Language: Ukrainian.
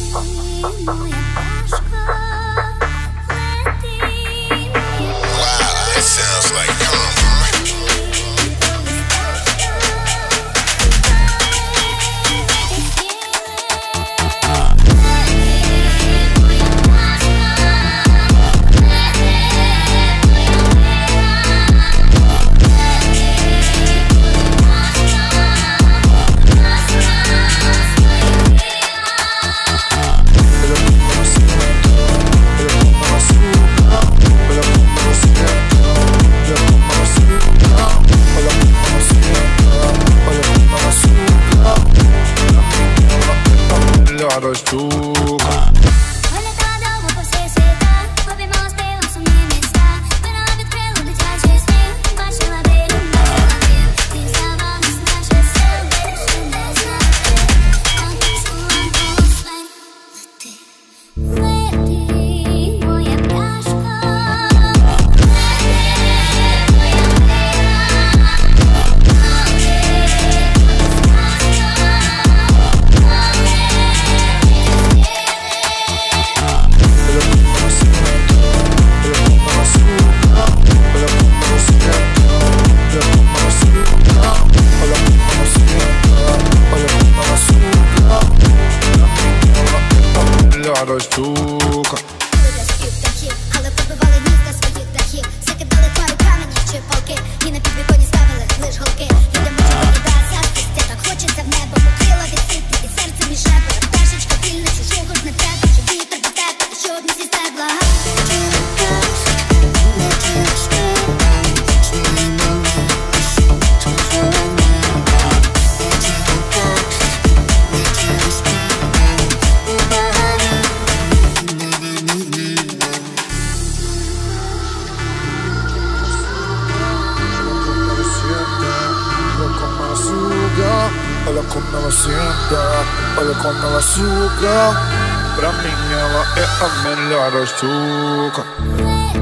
It sounds like растука. Растука. Але побивали міста своїх дахів, закидали пару камені чи палки, і на підвіконі ставили лиш голки. Їдемо червоні та захисті, так хочеться в небо, покрила відсити, і серце між ребер. Пташечка вільна, чужого ж не треба, щоб вітер до тебе, щоб не зі стебла. Olha como ela senta, olha como ela suga. Pra mim ela é a melhor açúcar.